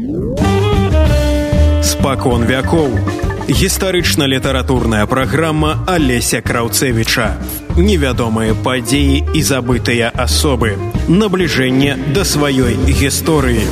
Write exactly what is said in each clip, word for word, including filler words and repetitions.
Спакон вякоў. Гістарычна-літаратурная праграма Алеся Краўцевіча. Невядомыя падзеі і забытыя асобы. Набліжэнне да сваёй гісторыі.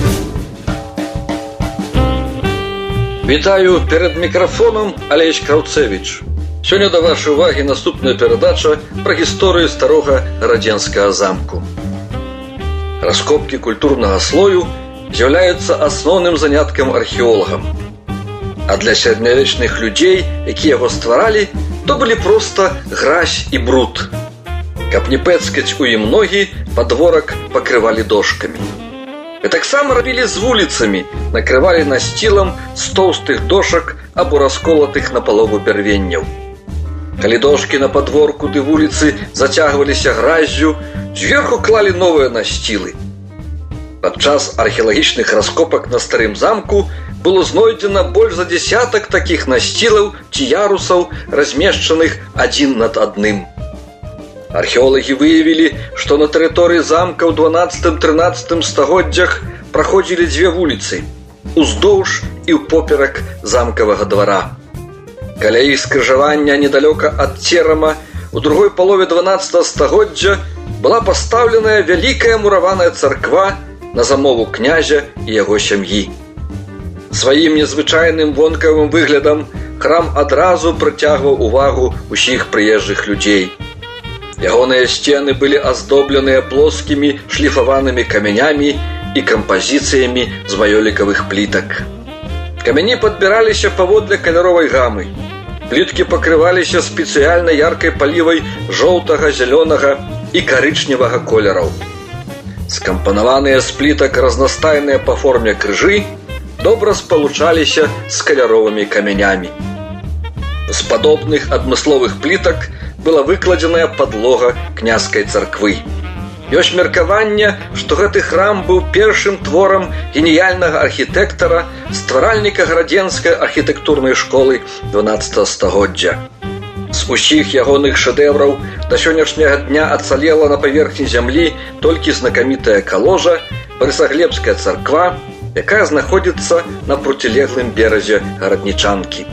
Вітаю, перед мікрафонам Алесь Краўцевіч. Сёння да вашай увагі наступная перадача пра гісторыю старога радзенскага замку. Раскопкі культурнага слою з'яўляюцца асноўным заняткам археолагам. А для сярэднявечных людзей, якія яго стваралі, то былі проста гразь і бруд. Каб не пэцкаць у ім ногі, падворак пакрывалі дошкамі. І таксама рабілі з вуліцамі, накрывалі насцілам з тоўстых дошак або расколатых напалову бярвенняў. Калі дошкі на падворку ды вуліцы зацягваліся граззю, зверху клалі новыя насцілы. Падчас археалагічных раскопак на старым замку было знойдзена больш за дзесятак такіх насцілаў ці ярусаў, размешчаных адзін над адным. Археолагі выявілі, што на тэрыторыі замка ў дванаццатым-трынаццатым стагоддзях праходзілі дзве вуліцы – уздоўж і ўпоперак замкавага двара. Каля іх скрыжавання недалёка ад церама у другой палове дванаццатага стагоддзя была пастаўленая вялікая мураваная царква на замову князя і яго сям'і. Сваім незвычайным вонкавым выглядам храм адразу прыцягваў увагу ўсіх прыезджых людзей. Ягоныя сцены былі аздобленыя плоскімі шліфаванымі камянямі і кампазіцыямі з маёлікавых плітак. Камяні падбіраліся паводле каляровай гамы. Пліткі пакрываліся спецыяльна яркай палівай жоўтага, зялёнага і карычневага колераў. Скампанаваныя з плітак разнастайныя па форме крыжы добра спалучаліся з каляровымі камянямі. З падобных адмысловых плітак была выкладзеная падлога княскай царквы. Ёсць меркаванне, што гэты храм быў першым творам геніяльнага архітэктара, стваральніка гарадзенскай архітэктурнай школы дванаццатага стагоддзя. З усіх ягоных шэдэўраў да сённяшняга дня ацалела на паверхні зямлі толькі знакамітая каложа, Барысаглебская царква, якая знаходзіцца на процілеглым беразе гараднічанкі.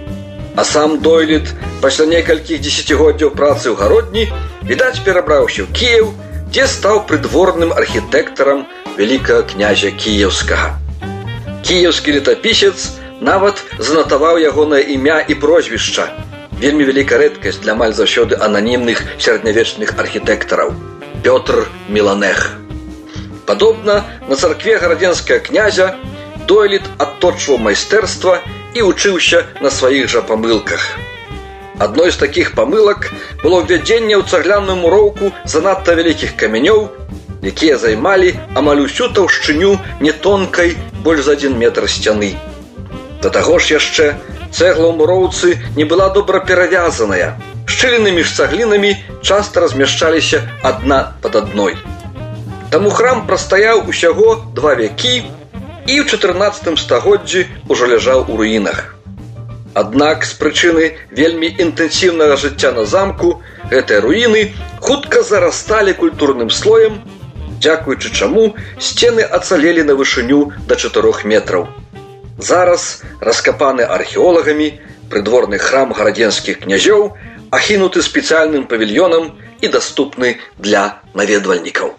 А сам Дойлід пасля некалькіх дзесяцігоддзяў працы ў гародні, відаць, перабраўся ў Кіеў, дзе стаў прыдворным архітэктарам вялікага князя кіеўскага. Кіеўскі летапісец нават занатаваў ягонае імя і прозвішча. Вельмі вялікая рэдкасць для амаль заўсёды ананімных сярэднявечных архітэктараў – Пётр Міланех. Падобна на царкве гарадзенскага князя, Дойлід адточваў майстэрства і вучыўся на сваіх жа памылках. Адной з такіх памылак было ўвядзенне ў цагляную муроўку занадта вялікіх камянёў, якія займалі амаль усю таўшчыню нетонкай больш за адзін метр сцяны. Да таго ж яшчэ цэгла ў муроўцы не была добра перавязаная. Шчыліны між цаглінамі часта размяшчаліся адна пад адной. Таму храм прастаяў усяго два вякі і ў чатырнаццатым стагоддзі ўжо ляжаў у руінах. Аднак з прычыны вельмі інтэнсіўнага жыцця на замку гэтыя руіны хутка зарасталі культурным слоем, дзякуючы чаму сцены ацалелі на вышыню да чатырох метраў. Зараз раскапаны археолагамі прыдворны храм гарадзенскіх князёў ахінуты спецыяльным павільёнам і даступны для наведвальнікаў.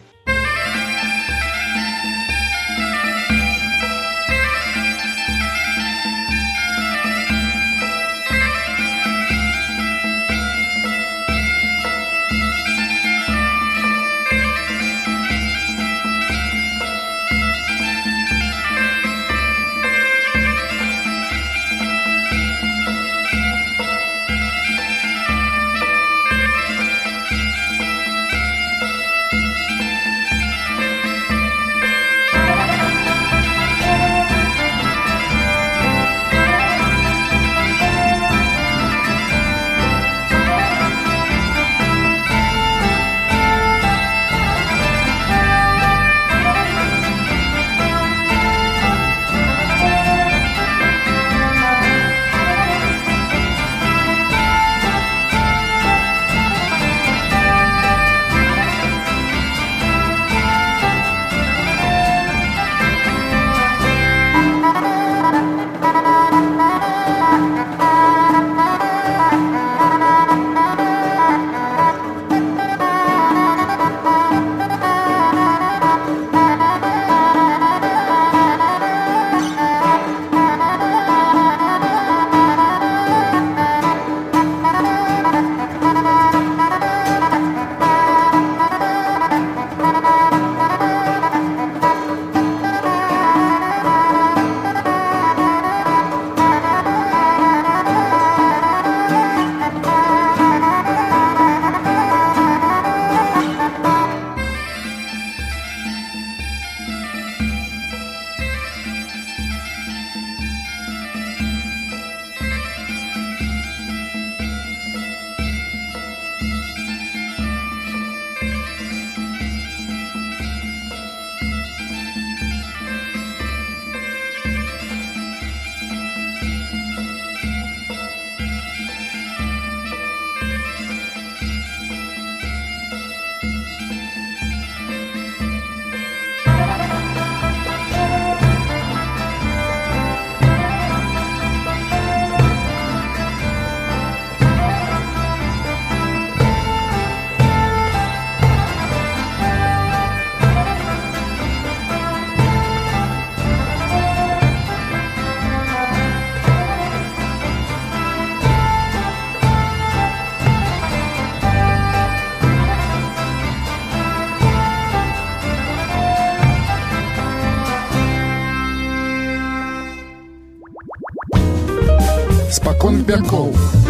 спакон вякоў.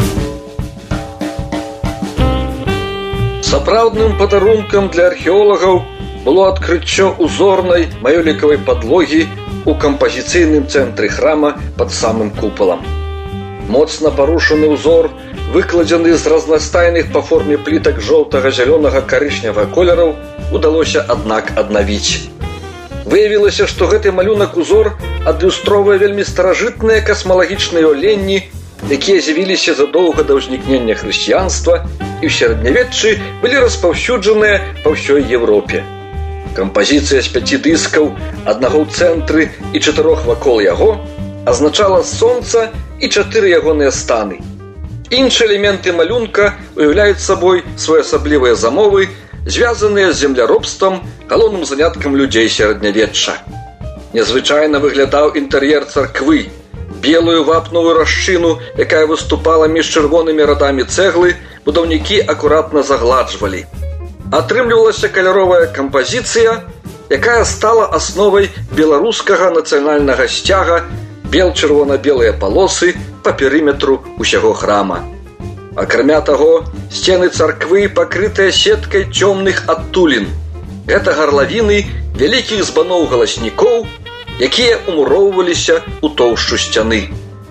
Сапраўдным падарункам для археолагаў было адкрыццё узорнай маёлікавай падлогі у кампазіцыйным цэнтры храма пад самым купалам. Моцна парушаны ўзор, выкладзены з разнастайных па форме плітак жоўтага, зялёнага, карычневага колераў, удалося, аднак, аднавіць. Выявілася, што гэты малюнак-узор адлюстроўвае вельмі старажытныя касмалагічныя ўяўленні, якія з'явіліся задоўга да ўзнікнення хрысціянства і ў сярэднявеччы былі распаўсюджаныя па ўсёй Еўропе. Кампазіцыя з пяці дыскаў, аднаго ў цэнтры і чатырох вакол яго, азначала сонца і чатыры ягоныя станы. Іншыя элементы малюнка уяўляюць сабой своеасаблівыя замовы, звязаныя з земляробствам, галоўным заняткам людзей сярэднявечча. Незвычайна выглядаў інтэр'ер царквы. Белую вапновую расчыну, якая выступала між чырвонымі радамі цэглы, будаўнікі акуратна загладжвалі. Атрымлівалася каляровая кампазіцыя, якая стала асновай беларускага нацыянальнага сцяга, бел-чырвона-белыя палосы па перыметру ўсяго храма. Акрамя таго, сцены царквы пакрытыя сеткай цёмных адтулін. Гэта гарлавіны вялікіх збаноў галаснікоў, якія умуроўваліся ў тоўшчу сцяны.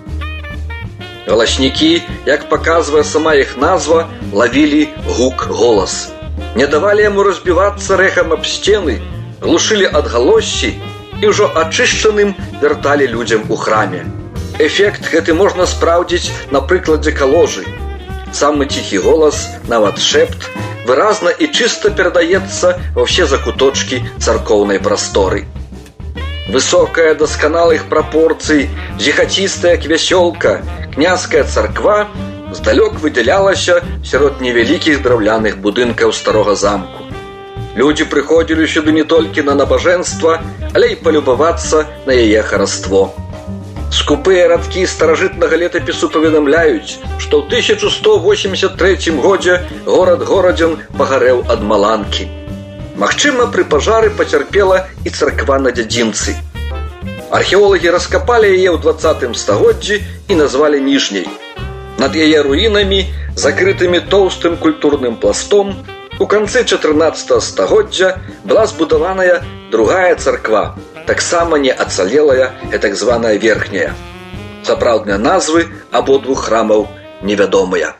Галаснікі, як паказвае сама іх назва, лавілі гук-голас. Не давалі яму разбівацца рэхам аб сцены, глушылі адгалоссі і ўжо ачышчаным вярталі людзям у храме. Эфект гэты можна спраўдзіць на прыкладзе каложы. Самы ціхі голас, нават шэпт, выразна і чыста перадаецца ва ўсе закуточкі царкоўнай прасторы. Высокая дасканалых прапорцый, зіхацістая квясёлка, княская царква здалёк выдзялялася сярод невялікіх драўляных будынкаў старога замку. Людзі прыходзілі сюды не толькі на набажэнства, але і палюбавацца на яе хараство. Скупыя радкі старажытнага летапісу паведамляюць, што ў тысяча сто восемьдесят трэцім годзе горад Горадзін пагарэў ад маланкі. Магчыма, пры пажары пацярпела і царква на дзядзінцы. Археолагі раскапалі яе ў дваццатым стагоддзі і назвалі ніжняй. Над яе руінамі, закрытымі тоўстым культурным пластом, у канцы чатырнаццатага стагоддзя была збудаваная другая царква, таксама не ацалелая і так званая верхняя. Сапраўдныя назвы абодвух храмаў невядомыя.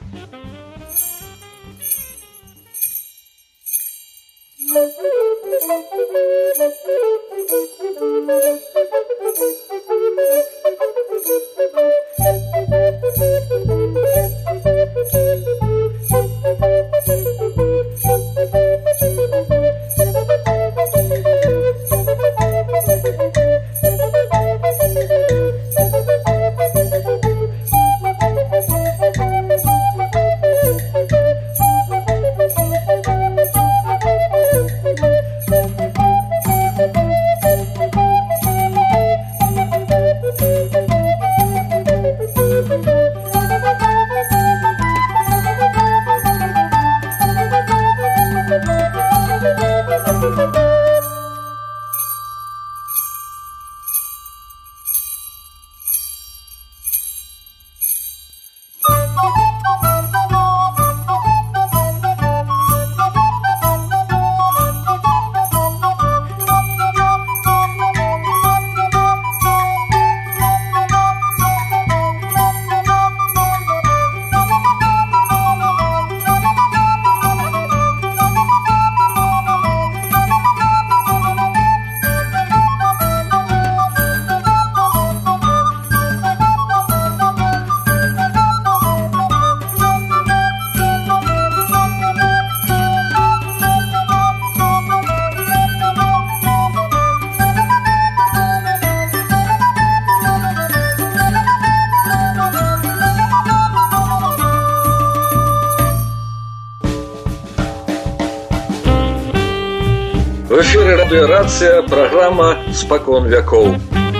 В эфире радиорация, программа «Спакон вякоў».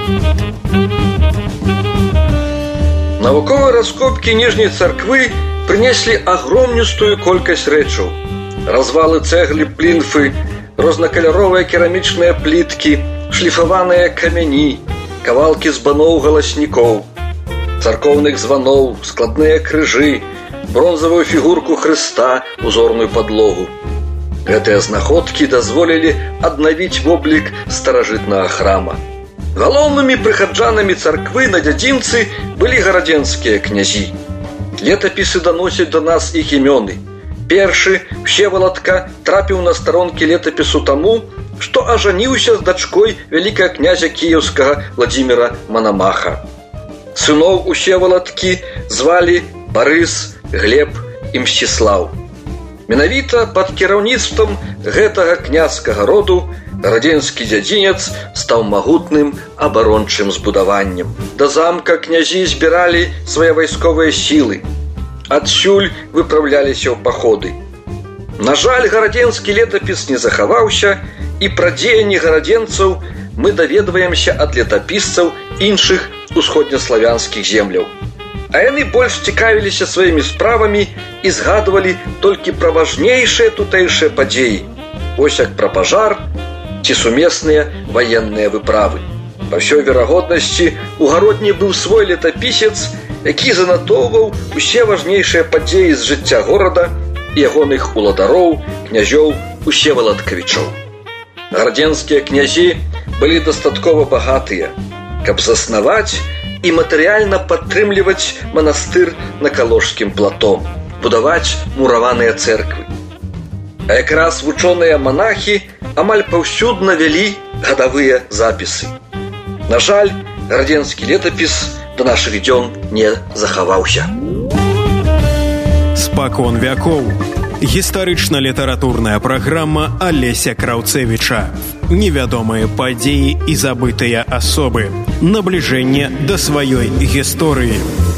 Навуковыя раскопкі ніжняй царквы прынеслі агромністую колькасць рэчаў. Развалы цэглы, плінфы, рознакаляровыя керамічныя пліткі, шліфаваныя камяні, кавалкі збаноў галаснікоў. царкоўных званоў, складныя крыжы, бронзавую фігурку Хрыста, узорную падлогу. Гэтыя знаходкі дазволілі аднавіць воблік старажытнага храма. Галоўнымі прыхаджанамі царквы на дзядзінцы былі гарадзенскія князі. Летапісы даносяць да нас іх імёны. Першы, Всеваладка, трапіў на старонкі летапісу таму, што ажаніўся з дачкой вялікага князя кіеўскага Владзіміра Манамаха. Сыноў у Всеваладкі звалі Барыс, Глеб і Мсціслаў. Менавіта пад кіраўніцтвам гэтага княскага роду гарадзенскі дзядзінец стаў магутным абарончым збудаваннем. Да замка князі збіралі свае вайсковыя сілы. Адсюль выпраўляліся ў паходы. На жаль, гарадзенскі летапіс не захаваўся, і пра дзеянні гарадзенцаў мы даведваемся ад летапісцаў іншых усходнеславянскіх земляў. А яны больш цікавіліся сваімі справамі і згадвалі толькі пра важнейшыя тутэйшыя падзеі, вось як пра пажар ці сумесныя ваенныя выправы. Па ўсёй верагоднасці, у Гародні быў свой летапісец, які занатоўваў усе важнейшыя падзеі з жыцця горада і ягоных уладароў, князёў, усеваладкавічоў. Гарадзенскія князі былі дастаткова багатыя, каб заснаваць і матэрыяльна падтрымліваць манастыр на Калужскім плато, будаваць мураваныя цэрквы. А якраз вучоныя манахі амаль паўсюдна вялі гадавыя запісы. На жаль, гарадзенскі летапіс да нашых дзён не захаваўся. Спакон вякоў. Гістарычна-літаратурная праграма Алеся Краўцэвіча. Невядомыя падзеі і забытыя асобы. Набліжэнне да сваёй гісторыі.